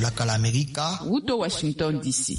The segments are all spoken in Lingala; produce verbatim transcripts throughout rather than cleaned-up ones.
tolaka la Amerika Wuto Washington D C.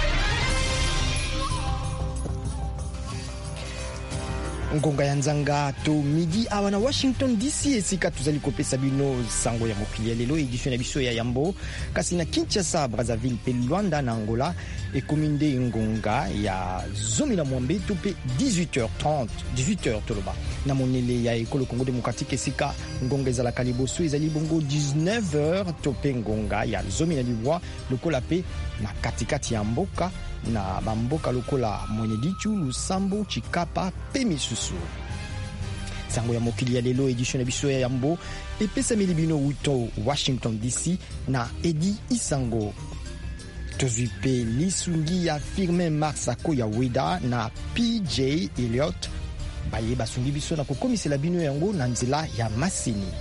ngonga ya nzanga to midi awa na Washington D C esika tuzali kopesa bino sango ya mokili ya lelo edition ya biso ya yambo kasi na Kinshasa, Brazzaville pe Luanda na Angola ekominde ngonga ya zomi na mwambe to pe dix-huit heures trente dix-huit heures toloba na monele ya ekolo Congo Démocratique esika ngonga ezala kaliboso ezali bongo dix-neuf heures to pe ngonga ya zomi na libwa lokola pe na katikati ya mboka na bamboka lokola Mweneditu, Lusambo, Chikapa pe misusu. Sango ya mokili ya lelo edition ya biso ya yambo epesa milibino wuto Washington D C na Edi Isango. Tozwi pe lisungi ya Firmin Marsako ya Weda na P J Elliot baye basungi biso na kokomisela bino yango na nzela ya masini.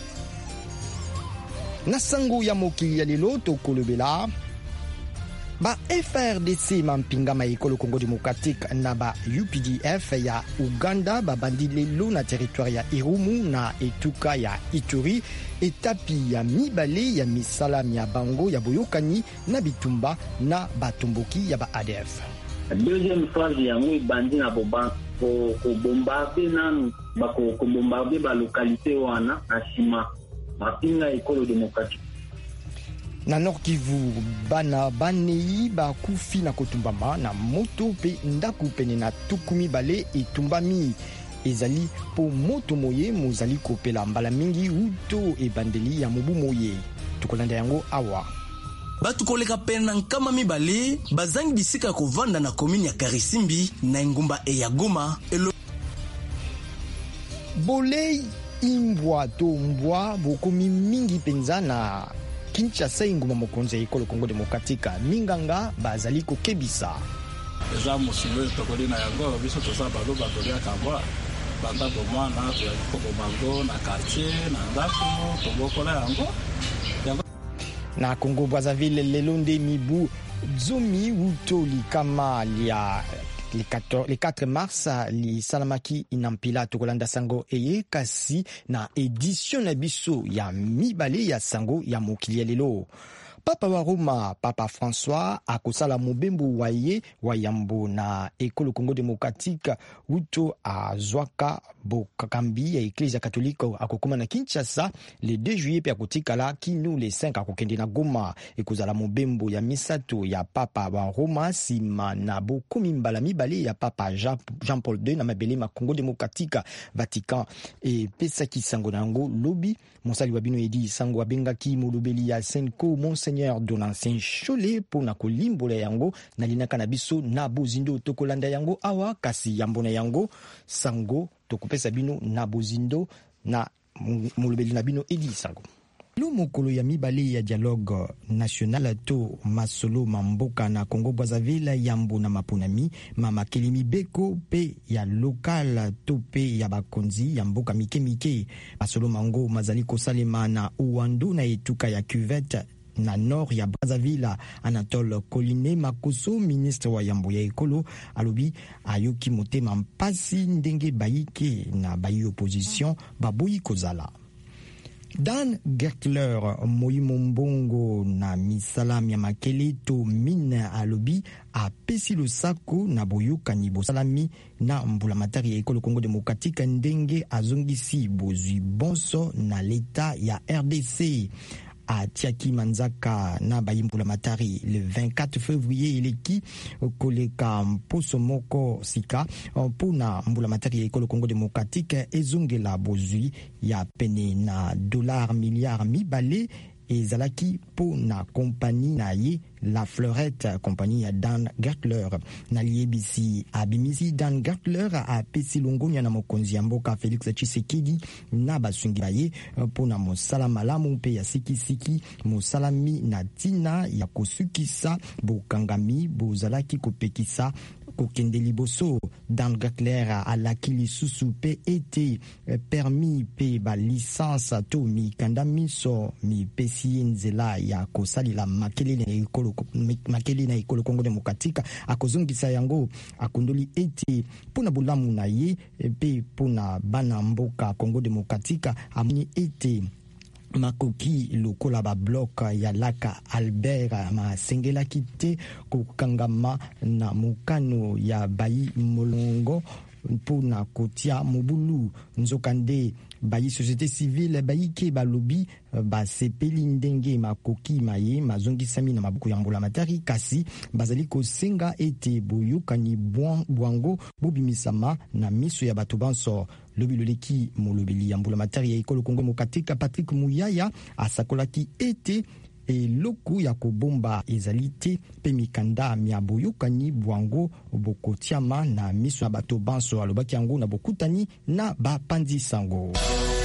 Na sango ya mokili ya lelo tokolobela ba F R D C mampinga maikolo Congo Démocratique na ba U P D F ya Uganda babandi lelo na territoire ya Irumu na etuka ya Ituri etapi ya mibale ya misala ya bango ya boyokani na bitumba na batomboki ya ba A D F. Deuxième phase ya mwi bandi na boba ko ko bombarder nanu bako ko bombarder ba localité wana asima mapinga ekolo démocratique. Na Nord Kivu bana banei bakufi na kotumbama na moto pe ndaku pene na tukumi bale etumbami ezali po moto moye mozali kopela mbala mingi uto ebandeli ya mobu moye tukolanda yango awa. Batu koleka pena nkama mibale bazangi bisika kovanda na komini ya Karisimbi na ngumba e ya Goma elo bolei imbwa to mbwa bokomi mingi penza na Kinshasa inguma mokonzi ya ekolo Congo Démocratique minganga bazali kokebisa deja mosilo tokoli na yango biso toza balo batolia kambwa banda bomana to ya koko bango na quartier na ndako tobokola yango yango na Congo Brazzaville lelonde mibu zomi utoli kama lia le quatre mars li salamaki inampila tokolanda sango eye kasi na edition na biso ya mibale ya sango ya mokili ya lelo. Papa wa Roma, Papa François, akosala mobembo waye wayambo na ekolo Congo Démocratique uto a zwaka bokakambi ya Eklezia Katolika akokoma na Kinshasa le deux juillet pe akotikala kinu le cinq akokende na Goma ekozala mobembo ya misato ya Papa wa Roma sima na bokomi mbala mibale ya Papa Jean, Jean Paul deux na mabele ma Congo Démocratique Vatican e pesa kisango nango lobi monsali wabino edi sango wabengaki molobeli ya Senko Monseigneur Donatien Cholet po na kolimbola yango na linaka na biso na bozindo tokolanda yango awa kasi yambo na yango sango tokopesa bino na bozindo na molobeli na bino edi sango. Lo mokolo ya mibale ya dialogue national to masolo mamboka na Congo Brazzaville yambo na mapunami mama kelimi beko pe ya local to pe ya bakonzi ya mboka mike mike masolo mango mazali kosalema na uwandu na etuka ya cuvette na nord ya Brazzaville. Anatole Koline Makoso ministre wa yambo ya ekolo alobi ayoki motema mpasi ndenge bayike na bayi opposition baboyi kozala. Dan Gertler Moïmo Mbongo na misalam ya makele to mine alobi a pesi lo sako na boyokani bosalami na mbula matari ya ekolo Congo Démocratique ndenge azongisi bozwi bonso na leta ya R D C. A Tiaki Manzaka na bayimbula matari le vingt-quatre février eleki koleka mposo moko sika pona mbula matari ya ekolo Congo Démocratique ezongela bozwi ya pene na dollar milliard mibale ezalaki po na kompani na ye La Fleurette, kompani ya Dan Gertler na liebisi abimisi Dan Gertler a pesi longonya na mokonzi ya mboka Félix Tshisekedi na basungi baye po na mosala malamu pe ya sikisiki mosalami na tina ya kosukisa bokangami bozalaki kopekisa kokende liboso. Dan Gertler alaki lisusu pe ete permis pe ba licence to mi kandamiso mi pesi nzela ya kosali la makele na ekolo makele na ekolo Congo Démocratique akozongisa yango akondoli ete pona bulamu na ye pe pona bana mboka Congo Démocratique amoni ete makoki lokola ba bloc ya laka Albert masengelaki te kokangama na mokano ya bayi molongo mpona kotia mobulu nzokande bayi société civile bayike balobi basepeli ndenge makoki maye mazongisami na mabuku ya mbulamatari kasi bazali kosenga ete boyokani bwango bobimisama na miso ya bato banso lobi loleki molobeli ya mbulamatari ya ekolo Kongo Mokatika Patrick Muyaya asakolaki ete eloko ya kobomba ezali te mpe mikanda mia boyokani bwango bokotiama na miso ya bato banso alobaki yango na bokutani na bapandi sango.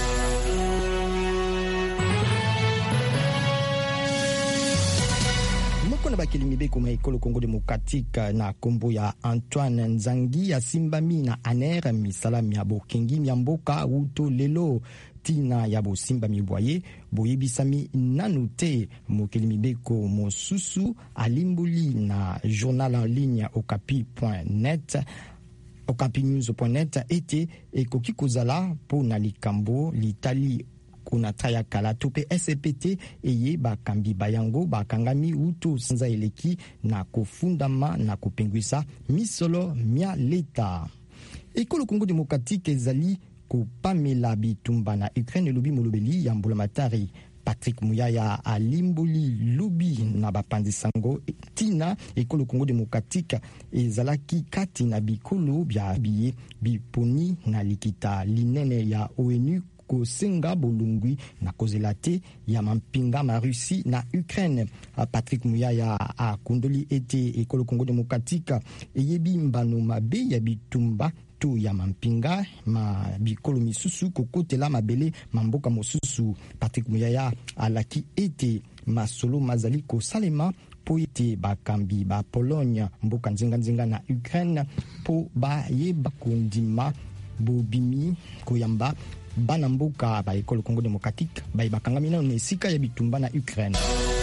Moko na bakeli mibeko ma ekolo Kongo Demokratika na kombo ya Antoine Nzangi asimbami na aner misala mia bokengi mia mboka uto lelo tina ya bosimba mibwaye boyebisami nanu te mokeli mibeko mosusu alimbuli na journal en ligne okapi point net okapi news point net ete ekoki kozala po na likambo litali kuna traya kala tope S P T eye bakambi bayango bakangami uto sanza eleki na kofundama na kopengwisa misolo mia leta. Ekolo Kongo Demokratike ezali kopamela bitumba na Ukraine lobi molobeli ya mbulamatari Patrick Muyaya alimboli lobi na bapandi sango tina ekolo Kongo Demokratika ezalaki kati na bikolo bya biye biponi na likita linene ya O N U kosenga bolungwi na kozela te ya mampinga ma Russie na Ukraine. Patrick Muyaya akundoli ete ekolo Kongo Demokratika eyebi mbano mabe ya bitumba to ya mampinga ma bikolo misusu kokotela mabele mamboka mosusu. Patrick Muyaya alaki ete masolo mazali kosalema po ete bakambi ba Pologne mboka nzinga nzinga na Ukraine po bayeba kondima bobimi koyamba bana mboka ba ekolo Kongo Demokratique ba bakangami na esika ya bitumba na Ukraine.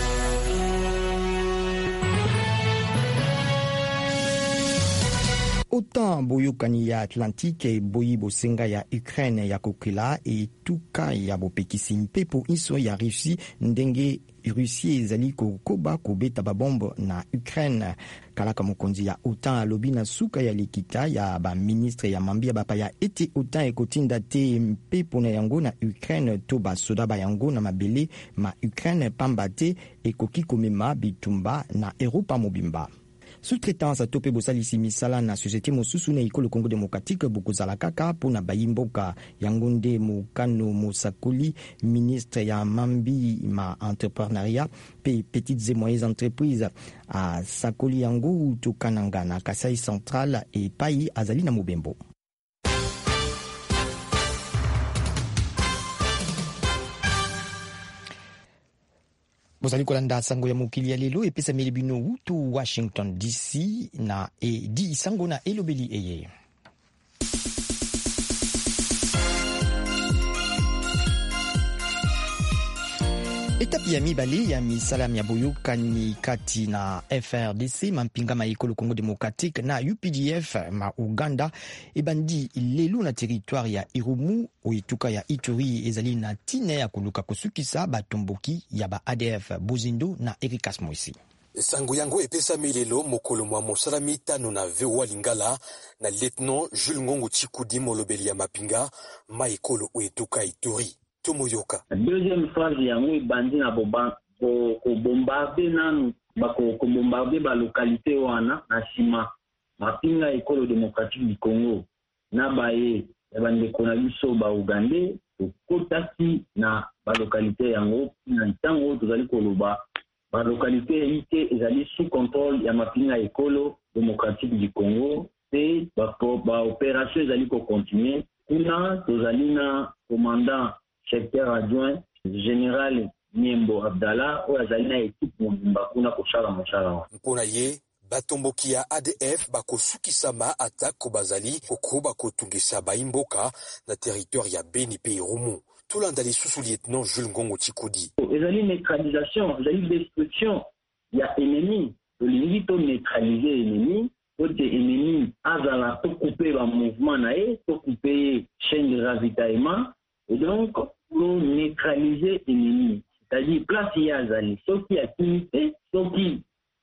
Autant boyokani ya Atlantique boyi bosenga ya Ukraine ya kokila etuka ya bopekisi mpepo iso ya Russie ndenge Russie ezali kokoba kobeta babombo na Ukraine. Kalaka mokonzi ya Autant alobi na suka ya likita ya ba ministre ya mambia bapa ya eti Autant ekotinda te mpepo na yango na Ukraine to ba soda ba yango na mabele ma Ukraine pamba te ekoki komema bitumba na Europa mobimba. Sous-traitance à tope bosalisi misala na société mosusu na ekolo Kongo Demokratique bokozala kaka pona bayimboka yangonde mokano mosakoli ministre ya mambi ma entrepreneuriat pe petites et moyennes entreprises a sakoli yango tokananga na Kasai Central et Pai azali na Mobembo. Bozali kolanda sango ya mokili ya lelo epesa melebino utu Washington D C na e di sango na elobeli eye. Etapi ya mibale ya misala ya boyokani kati na F R D C mampinga ma ekolo Kongo Demokratique na U P D F ma Uganda ebandi lelo na territoire ya Irumu oituka ya Ituri ezali na tine ya koluka kosukisa batomboki ya ba A D F Bozindo na Erikas Moisi. Sango yango epesa milelo mokolo mwa mosala mitano na Vewa Lingala na lieutenant Jules Ngongo Chikudi molobeli ya mapinga ma ekolo oituka Ituri. La deuxième phase yango ebandi na boba ko bombarder nanu bako ko bombarder ba localité wana na sima mapinga ekolo démocratique du Congo na baye ebandi kona biso ba Uganda kokotaki na ba localité yango na ntango tozali koloba ba localité ite ezali sous contrôle ya mapinga ekolo démocratique du Congo et ba ba opération ezali ko continuer kuna tozali na commandant secteur adjoint général Niembo Abdallah ou azali na équipe mobimba kuna kosala mosala mpona ye batomboki ya A D F bakosukisama attaque ko bazali kokuba kotungisa baimboka na territoire ya Beni pe Irumu tulanda lisusu lieutenant Jules Ngongo Chikudi ezali neutralisation ezali destruction ya ennemi tolingi to neutraliser ennemi ote ennemi azala to couper ba mouvement na ye to couper chaîne de ravitaillement et donc pour neutraliser ennemi place ya zali soki akimi te soki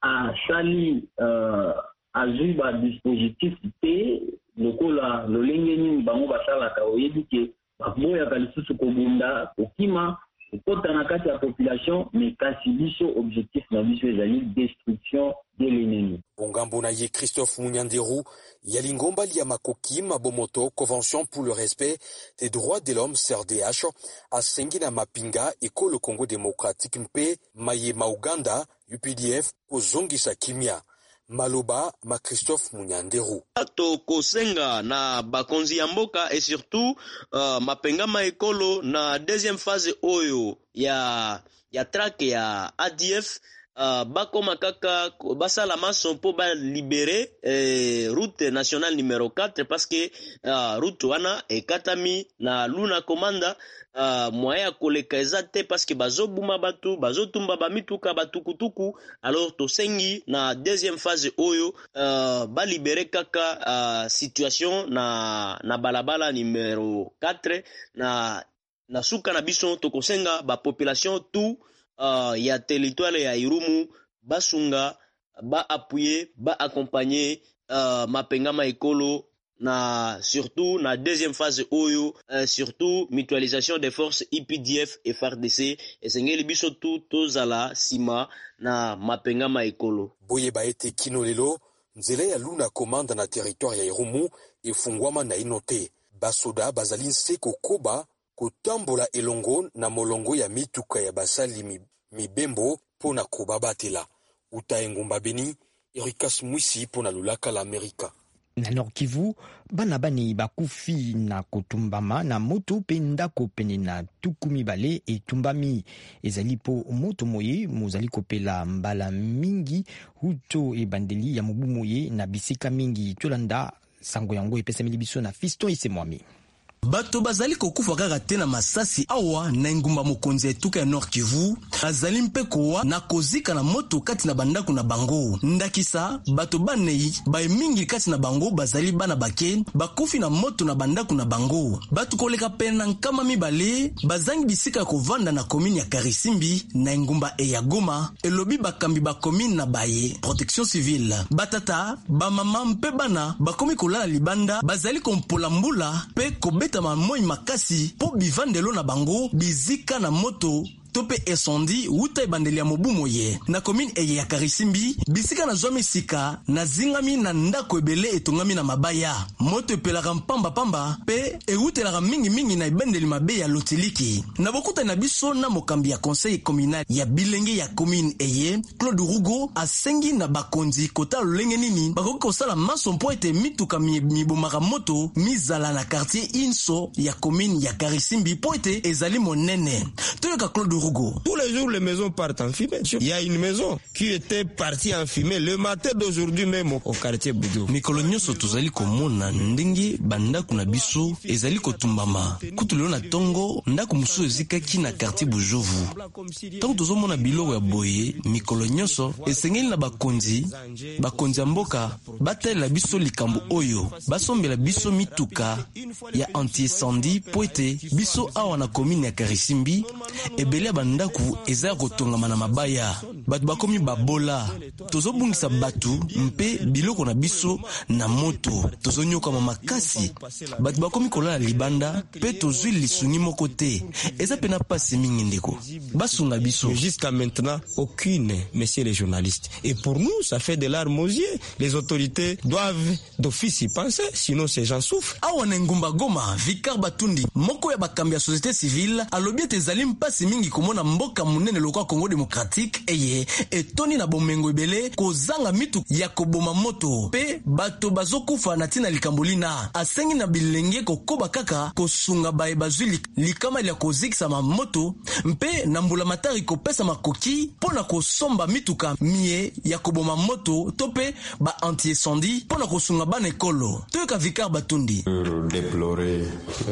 asali uh, azwi ba dispositif te lokola lolenge nini bango basalaka oyebi ke baboyaka lisusu kobunda kokima kokota na kati ya population mais kasi biso objectif na biso ezali destruction de l'ennemi. Bongambo na ye Christophe Munyanderu yalingomba lia makoki mabomoto Convention pour le respect des droits de l'homme C R D H asengi na mapinga ekolo Congo démocratique mpe maye ma Uganda U P D F kozongisa kimia. Maloba ma Christophe Munyanderu. To kosenga na bakonzi ya mboka et surtout uh, mapenga ma ekolo na deuxième phase oyo ya ya traque ya A D F uh, bakoma kaka basala maso po ba libérer eh, route nationale numéro quatre parce que uh, route wana ekatami na luna komanda Uh, moya koleka ezate parce que bazobuma batu bazotumba bamituka batukutuku alors tosengi na deuxième phase oyo uh, ba libérer kaka uh, situation na na balabala numéro quatre na na suka na biso tokosenga ba population tout uh, ya territoire ya Irumu basunga ba appuyer ba accompagner uh, mapengama ekolo na surtout na deuxième phase oyo euh, surtout mutualisation des forces I P D F et F A R D C esengeli biso tout tozala sima na mapengama ekolo boye baete kino lelo nzela ya luna komanda na territoire ya Irumu efungwama na inote basoda bazali nse kokoba kotambola elongo na molongo ya mituka ya basali mibembo pona kobabatela uta engumba beni Erikas Mwisi pona lulaka la Amerika. Na Nord Kivu, bana bani bakufi na kotumbama na moto pe ndako pene na tuku mibale etumbami. Ezali po moto moye mozali kopela mbala mingi huto e bandeli ya mobu moye na bisika mingi tolanda sango yango epesa milibiso na Fiston Isemwami. Bato bazali kokufa kaka te na masasi awa na ngumba mokonzi etuka ya Nord Kivu azali mpe kowa na kozika na moto kati na bandako na bango ndakisa bato banei bae mingi kati na bango bazali bana bake bakufi na moto na bandako na bango bato koleka pena nkama mibale bazangi bisika kovanda na komini ya Karisimbi na ngumba e ya Goma elobi bakambi ba komini na baye protection civile batata ba mama mpe bana bakomi kolala libanda bazali kompola mbula pe kobe tama moi makasi po bivandelo na bango bizika na moto tope esondi uta ebandeli ya mobu moye na komine eye ya Karisimbi bisika na zomi sika na zingami na ndako ebele etongami na mabaya moto epelaka mpamba pamba pe eutelaka mingi mingi na ebandeli mabe ya Lotiliki na bokuta na biso na mokambi ya conseil communal ya bilenge ya komine eye Claude Rugo asengi na bakonzi kota lolenge nini bakoki kosala maso mpo ete mituka mibomaka moto mizala na quartier Inso ya komine ya Karisimbi po ete ezali monene toyoka Claude Rugo. Tous les jours, les maisons partent en fumée. Il y a une maison qui était partie en fumée le matin d'aujourd'hui même au quartier Boudou. Mikolo nyoso tozali komona ndenge bandako na biso ezali kotumbama. Kutulelo na tongo ndako musu ezikaki na quartier Bujovu. Tango tozomona biloko ya boye mikolo nyoso esengeli na bakonzi bakonzi ya mboka batela biso likambo oyo basombela biso mituka ya anti-incendie po ete biso awa na komine ya Karisimbi ebele bandaku eza kotongama na mabaya batu bakomi babola tozobungisa batu mpe biloko na biso na moto tozonyoka makasi batu bakomi kolala libanda pe tozwi lisuni moko te eza pena pasi mingi ndeko basunga biso jusqu'à maintenant aucune, messieurs les journalistes, et pour nous ça fait de larmes aux yeux. Les autorités doivent d'office y penser sinon ces gens souffrent. Awa na ngumba Goma Vicar Batundi moko ya bakambi ya société civile alobi ete ezali mpasi mingi komona mboka munene lokwa Congo démocratique eye etoni na bomengo ebele kozanga mitu ya koboma moto pe bato bazokufa na tina likambulina asengi na bilenge kokoba kaka kosunga bae bazwi likama ya kozikisa ma moto mpe na mbula matari kopesa makoki pona kosomba mituka mie ya koboma moto tope ba anti-incendie pona kosunga bana ekolo toyoka Vicar Batundi. Pour déplorer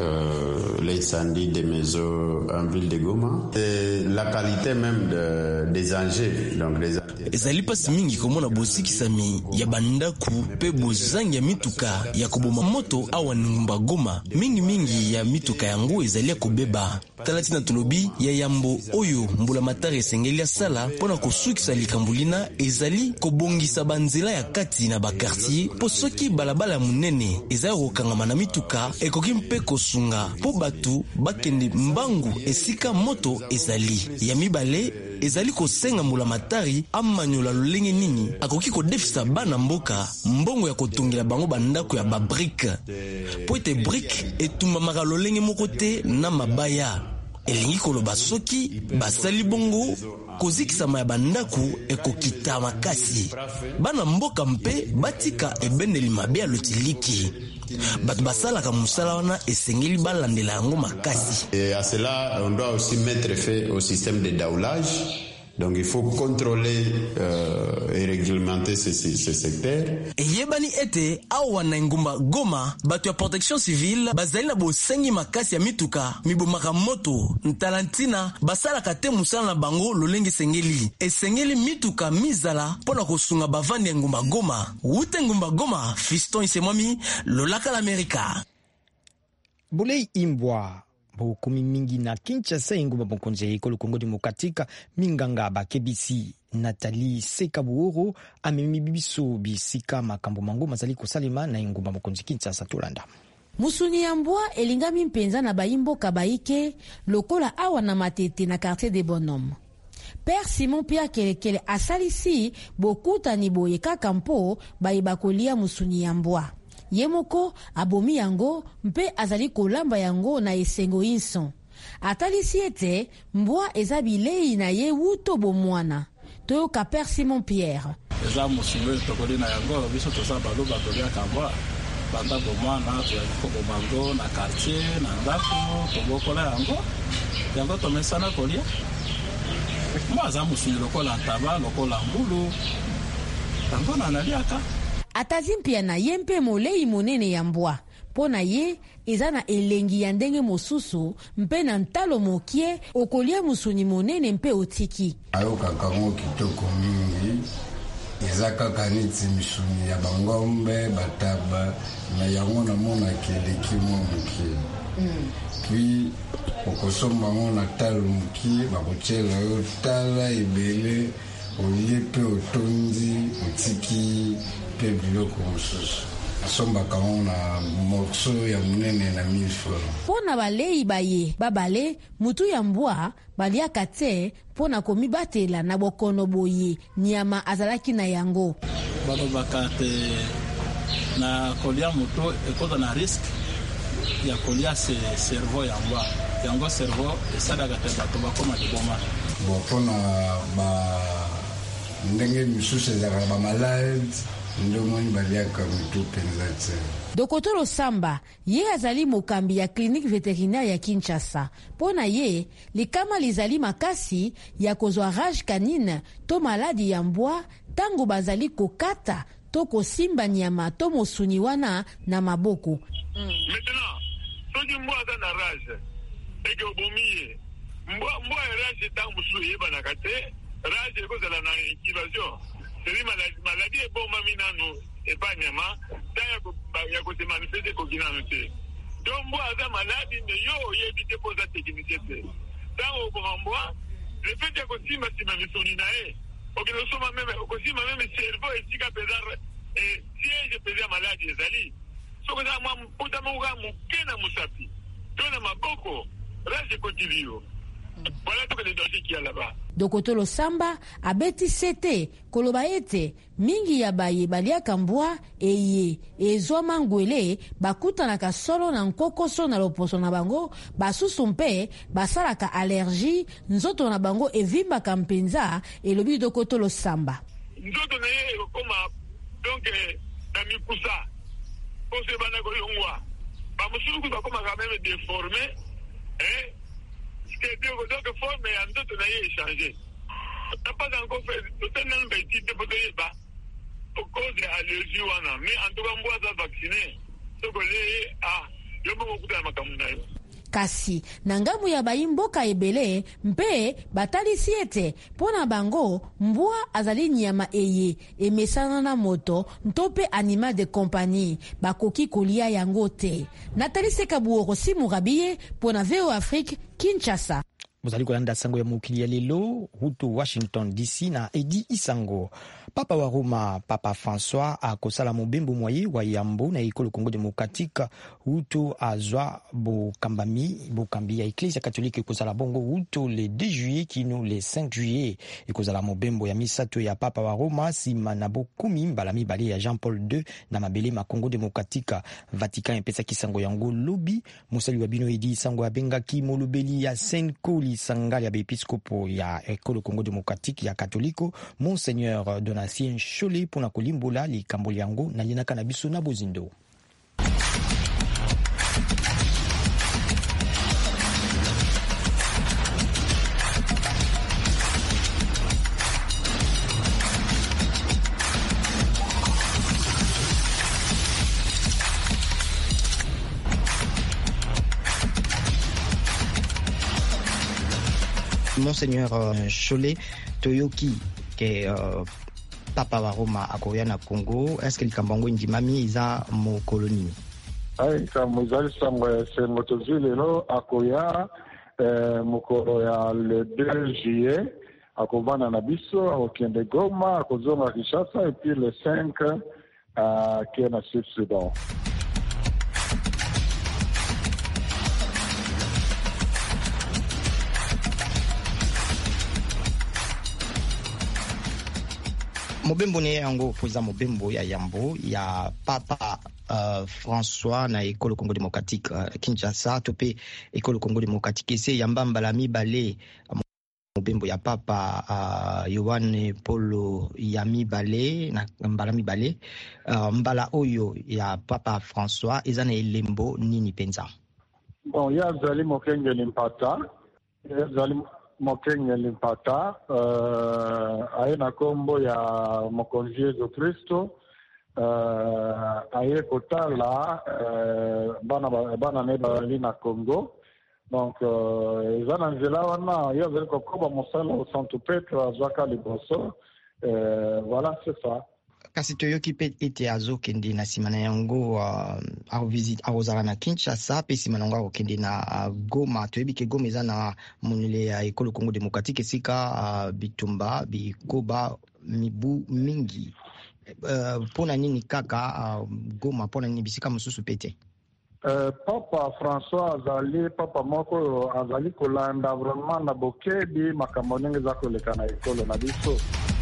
euh, l'incendie des maisons en ville de Goma et la qualité même de, des engins, donc les ezali pasi mingi komona bozikisami ya bandaku pe bozangi ya mituka ya koboma moto awa Ngumba Goma. Mingi mingi ya mituka yango ezali ya kobeba. Talati na tolobi ya yambo oyo mbula matari esengeli ya sala pona kosukisa likambulina ezali kobongisa banzela ya kati na bakartier po soki balabala munene ezali kokangama na mituka ekoki mpe kosunga po batu bakende mbangu esika moto ezali. Ya mibale ezali kosenga mbula matari amanyola lolenge nini akoki kodefisa bana mboka mbongo ya kotongela bango bandako ya babrike po ete brike etumbamaka lolenge moko te na mabaya. Elingi koloba soki basali bongo kozikisama ya bandaku ekokita makasi. Bana mboka mpe batika ebendeli mabe ya lotiliki. Batu basalaka musala wana esengeli balandela yango makasi. Et à cela, on doit aussi mettre fin au système de daoulage. Donc il faut contrôler euh, et réglementer ce, ce, ce secteur. Eyebani ete awa na Ngumba Goma batu ya protection civile bazali na bosengi makasi ya mituka mibomaka moto ntalantina basalaka te musala na bango lolenge sengeli esengeli mituka mizala pona kosunga bavandi ya Ngumba Goma. Wute Ngumba Goma, Fiston Isemwami, Lolaka l'Amerika. Bulei Imbwa bokomi mingi na Kinshasa ingumba mokonzi ekolo Kongo Demokratika minganga bakebisi Nathalie Sekabuoro amemi bibiso bisika makambo mango mazali kosalema na ingumba mokonzi Kinshasa Tolanda. Musuni ya mbwa elingami mpenza na bayimboka baike lokola awa na matete na quartier des bonhommes. Père Simon Pierre Kelekele asalisi bokuta ni boye kaka mpo bayibakolia musuni ya mbwa. Yemoko abomi yango mpe azali kolamba yango na esengo inson. Atalisi ete mbwa eza bilei na ye wuto bomwana. Toyoka Père Simon Pierre. Eza musuni tokoli na yango biso toza balo batolia kambwa. Banda bomwana tuyako bomango na quartier na ndako tobokola yango. Yango tomesana kolia. Mwa za musuni lokola ntaba lokola mbulu. Yango na naliaka. Atazimpia na yempe molei monene ya mbwa. Pona ye, eza na elengi ya ndenge mosusu, mpe na ntalo mokie, okolia musuni monene mpe otiki. Ayo kakango kitoko mingi, eza kaka niti misuni ya bangombe, bataba, na yango na mona keleki mwa mokie. Mm. Puis, okosomba mona talo mokie, bakochela yo tala ebele, olie pe otondi, otiki, pe biloko mosusu. Asomba kama na morso ya munene na milfo. Pona balei baye, babale, mutu ya mbwa, baliaka te, pona komibatela na bokono boye, nyama azalaki na yango. Balo bakate na kolia mutu, ekoda na risk ya kolia se cerveau ya mbwa. Yango cerveau, esadaka te bato bakoma liboma. Bo pona ba ndenge misusu ezaka ba malade, ndomoni baliaka mutu penza. Dokotoro Samba, ye azali mokambi ya clinique vétérinaire ya Kinshasa. Pona ye, likama lizali makasi ya kozwa rage canine to maladi ya mbwa tango bazali kokata to kosimba nyama to mosuni wana na maboko. Mm. Maintenant, soki mbwa aza na rage, eke obomiye, mbwa mbwa rage tango musu yebanaka te, rage ekozala na incubation. C'est maladie maladie est bon maminano et pas nyama ta ya ko te manifester ko kinano te donc moi za maladie ne yo yebite poza technicité te tango ko mbwa le fait que sima sima misoni na e o que no soma même ko sima même cerveau et tika pesar et siège pesa maladie ezali so ko za mwa puta mo ga mukena musapi tona maboko rage kotilio. Voilà tout les dangers qu'il y a là-bas. Dokotolo Samba abeti sete koloba ete mingi ya baye baliaka mbwa eye ezwa mangwele bakuta na kasolo na nkokoso na loposo na bango basusu mpe basalaka allergie nzoto na bango evimbaka mpenza elobi Dokotolo Samba. Nzoto na ye ekoma donc na mikusa pose bana ko yongwa ba musuku bakoma quand même déformé hein. Donc forme ya ndoto na ye échangé. On n'a pas encore fait tout un petit peu de bas au cause de allergie wana mais en tout cas mbwa za vacciné donc les ah yo mo kuta makamuna yo. kasi na ngambo ya bayimboka ebele mpe batalisi ete mpona bango mbwa azali nyama eye emesana na moto ntope animal de compagnie bakoki kolia yango te. Nathalie Sekabuoro Simurabiye mpona V O Afrique, Kinshasa. Muzali kolanda sango ya mukili ya lelo hutu Washington D C na Edi Isango. Papa wa Roma, Papa François akosala mobembo mwaye wa Yambo na ekolo Congo Démocratique hutu azwa bokambami bokambi ya Ecclesia Catholique ekosala bongo hutu le deux juillet kino le cinq juillet ekosala mobembo ya misato ya Papa wa Roma sima na bokumi mbala mibale ya Jean Paul deux na mabele ma Congo Démocratique. Vatican epesa kisango yango lobi musali wa bino Edi Isango abengaki molobeli ya Saint Coli sangali ya bepiskopo ya ekolo Congo Démocratique ya Katoliko Monseigneur Donatien Cholet pona kolimbola likambo yango na linaka na biso na bozindo. Monseigneur uh, Cholet Toyoki ke uh, Papa wa Roma akoya na Congo, est-ce que likambango ndimami iza mo koloni? Ai kama izali sangwe sengo tozile lo akoya eh, mukoro ya le deux juillet akovana na biso akokende Goma akozonga Kinshasa et puis le cinq à Kenya Sud Sudan. Mobembo ne yango poza mobembo ya Yambo ya Papa uh, François na ekolo Congo Démocratique uh, Kinshasa tope ekolo Congo Démocratique se yamba mbala mibale mobembo ya Papa uh, Yohane Paulo ya mibale na mbala mibale uh, mbala oyo ya Papa François ezana elembo nini penza. Bon ya zali mokenge limpata ya zali mokenge limpata uh, aye na kombo ya mokonzi Yesu Kristo uh, aye kotala uh, bana bana ne bali na Congo. Donc ezana nzela wana yo zeli kokoba mosala au Santo Petro azwaka liboso uh, voilà c'est ça. Kasi toyoki pe ete azokende na simana yango uh, au visit azala na Kinshasa pe simana yango akokende na uh, Goma. Toyebi ke Goma eza na monele ya ekolo Congo Démocratique esika uh, bitumba bikoba mibu mingi uh, pona nini kaka uh, Goma pona nini bisika mosusu pete. Uh, Papa François azali Papa moko azali kolanda vraiment na bokebi makambo ndenge za koleka na ekolo na biso.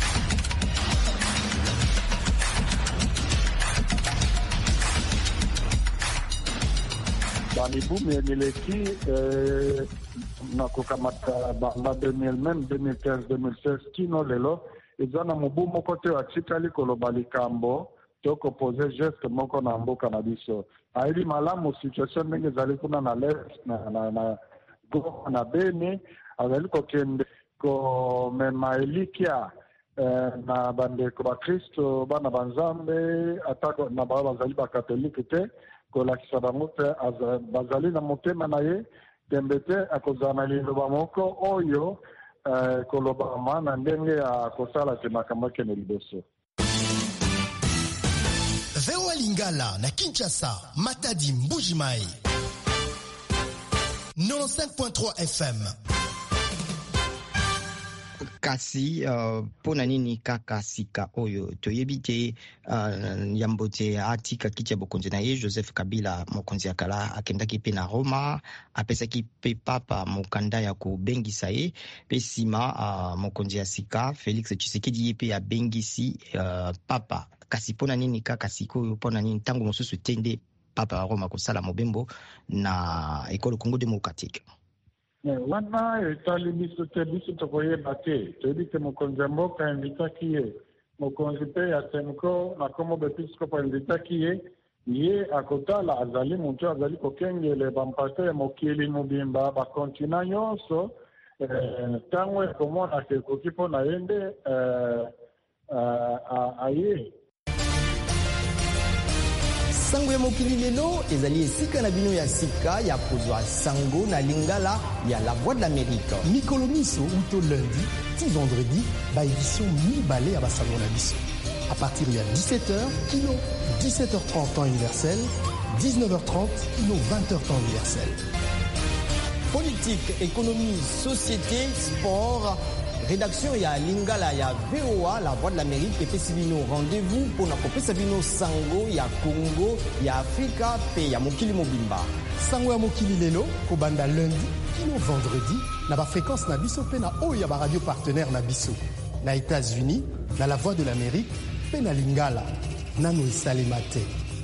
Banibu mileki eh, na kukamata ba deux mille même deux mille quinze deux mille seize kino lelo ezana mubu moko te atikali koloba likambo toko poser geste moko na mboka na biso aili malamu situation ndenge zali kuna na left na na na Goma na Beni azali kokende ko mema elikia eh, na bandeko ba Kristo bana banzambe atako na ba bazali ba katolike te kolakisa bango te bazali na motema na ye tembe te akozana liloba moko oyo eh, kolobama na ndenge ya kosala te makambo kene liboso. Vewa Lingala na Kinshasa, Matadi Mbujimai quatre-vingt-quinze point trois F M. Kasi uh, pona nini kaka sika oyo toyebi te uh, yambo te atika kiti ya bokonzi na ye Joseph Kabila mokonzi ya kala akendaki pe na Roma apesaki pe papa mokanda ya kobengisa ye pe sima uh, mokonzi ya sika Félix Tshisekedi ye pe abengisi uh, papa. Kasi pona nini kaka sika oyo pona nini tango mosusu tende papa wa Roma kosala mobembo na ekolo Congo Démocratique. Wana etali biso te biso tokoyeba te toyebi te mokonzi ya mboka invitaki ye mokonzi pe ya Senko na kombo bepiskopo invitaki ye ye akotala azali moto azali kokengele bampate ya mokili mobimba bakontina nyonso ntango eh, ekomona ke ekoki mpo na ye nde eh, uh, aye. Sango ya sikoyo mokili lelo ezali esika na bino ya sika ya kozwa sango na lingala ya la voix de l'Amérique. mikolo miso uto lundi ti vendredi baédition mibale ya basango na biso à partir ya dix-sept heures kino dix-sept heures trente temps universel, dix-neuf heures trente kino vingt heures temps universel. Politique, économie, société, sport, rédaction ya lingala ya V O A la voix de l'Amérique epesi bino rendez-vous mpona kopesa bino sango ya Congo ya Afrika pe ya mokili mobimba. Sango ya mokili lelo kobanda lundi kino vendredi na bafréquence na biso pe na oyo ya baradio partenaire na biso na États-Unis na la voix de l'Amérique pe na lingala nano esalema te.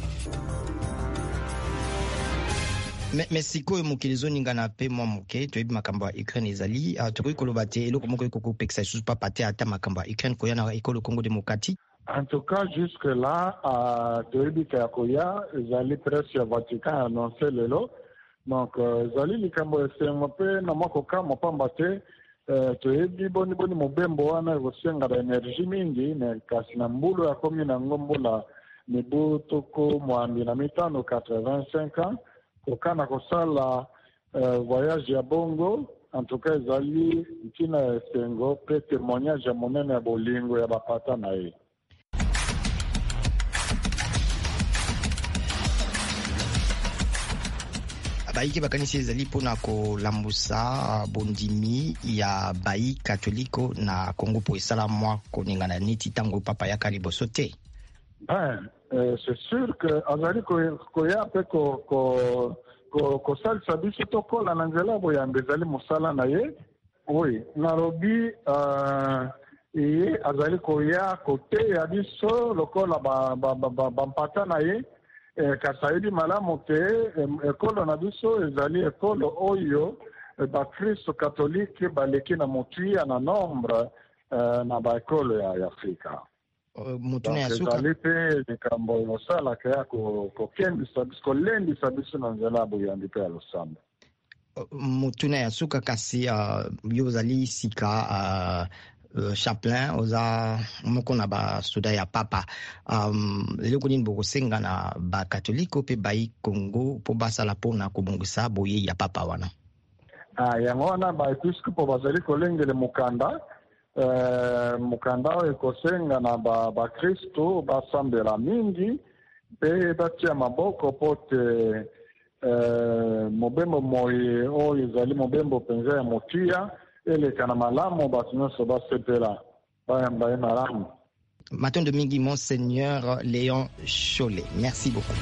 Mais sikoyo mokili zoningana pe mwa moke toyebi makambo ya Ukraine ezali uh, tokoki koloba te eloko moko ekokopekisa lisusu papa te ata makambo ya Ukraine koya na ekolo Congo démocratique. En tout cas, jusque-là, euh, toyebi ka koya ezali presse ya Vatican annoncé lelo. Donc euh, ezali likambo esengo pe na moko kama pamba te euh, toyebi boni boni mobembo wana ekosenga na energie mingi ne kasi na mbulu ya komi na ngombula mibu toko mwambi na mitano quatre-vingt-cinq ans kokana kosala euh, voyage ya bongo en tout cas ezali ntina ya esengo pe témoignage ya monene ya bolingo ya bapata na ye. Baiki bakanisi ezali mpona kolambusa bondimi ya bayi katoliko na Congo po esala mwa koningana neti tango papa yaka liboso te. Ben, euh, c'est sûr que azali koya pe ko ko ko kosalisa biso tokola na nzela boyambe ezali mosala na ye. Oui, nalobi euh, ye azali koya kote ya biso lokola bampata na ye. Eh, kasaidi malamu te ekolo na biso ezali ekolo oyo bakristo katolike baleki na motuya na nombre eh, na baekolo ya, ya Afrika. Uh, mutune ya suka ezali pe likambo yosalaka ya kokendisa biso kolendisa biso na nzela boyambi pe ya losambo. Uh, mutune ya suka kasi uh, yo ozali sika uh, Uh, chaplain oza moko na ba soda ya papa um, leloko nini bokosenga na ba katoliko pe bayi Congo po basala pona kobongisa boye ya papa wana. Ah, yango wana ba episkopo bazali kolengele mukanda eh, mukanda oyo ekosenga na ba, ba Kristo basambela mingi pe batia maboko pote eh, mobembo moye oyo ezali mobembo penza ya motia eleka na malamu bato nyonso basepela bayamba ye malamu. Matondo mingi Monseigneur Léon Cholet. Merci beaucoup.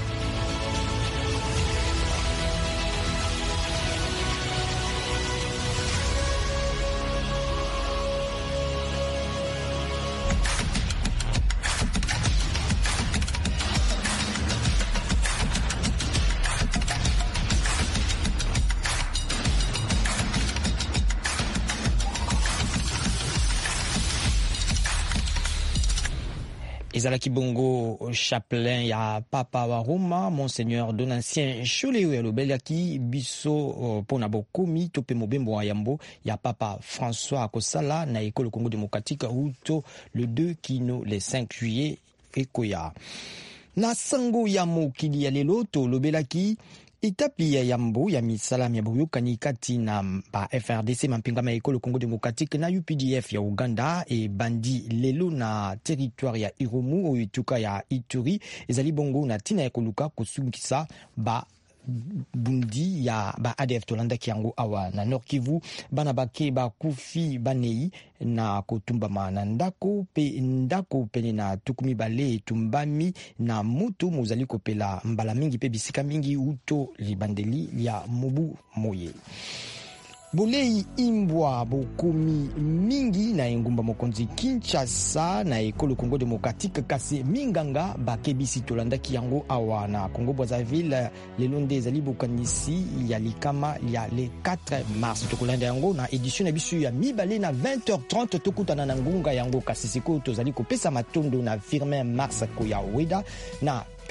ezalaki bongo chaplain ya papa wa Roma Monseigneur Donatien Cholet oyo alobelaki biso mpona bokomi to pe mobembo wa yambo ya papa François akosala na ekolo Congo démocratique uto le deux kino le cinq juillet ekoya na sango ya mokili ya lelo to lobelaki etapi ya yambo ya misala ya boyokani kati na ba F R D C mampinga ma ekolo Congo démocratique na U P D F ya Uganda e bandi lelo na territoire ya Irumu o ituka ya Ituri ezali bongo na tina ya koluka kosungisa ba bundi ya ba A D F tolanda kiango awa na Nord Kivu bana bake ba kufi banei na kotumbama na ndako pe ndako pene na tukumi bale tumbami na mutu muzali kopela mbala mingi pe bisika mingi uto libandeli ya mobu moye. Bolei imbwa bokomi mingi na engumba mokonzi Kinshasa na ekolo Congo démocratique kasi minganga bakebisi tolandaki yango awa na Congo Brazzaville lelonde ezali bokanisi ya likama ya le quatre mars tokolanda yango na édition na biso ya mibale na vingt heures trente tokutana na ngunga yango kasi siko tozali kopesa matondo na Firmin Mars Koya Weda na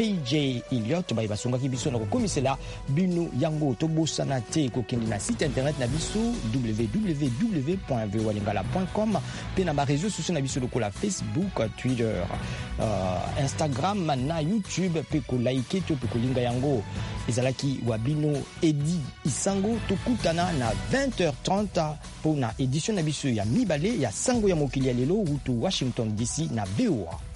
P J Elliott ba basongaki biso na kokomisela bino yango tobosana te kokende na site internet na biso w w w point voa lingala point com pe na ba réseaux sociaux na biso lokola Facebook, Twitter, uh, Instagram na YouTube pe ko like to pe ko linga yango ezalaki wabino Edi Isango tokutana na vingt heures trente pour na édition na biso ya mibale ya sango ya mokili ya lelo wutu Washington D C na V O A.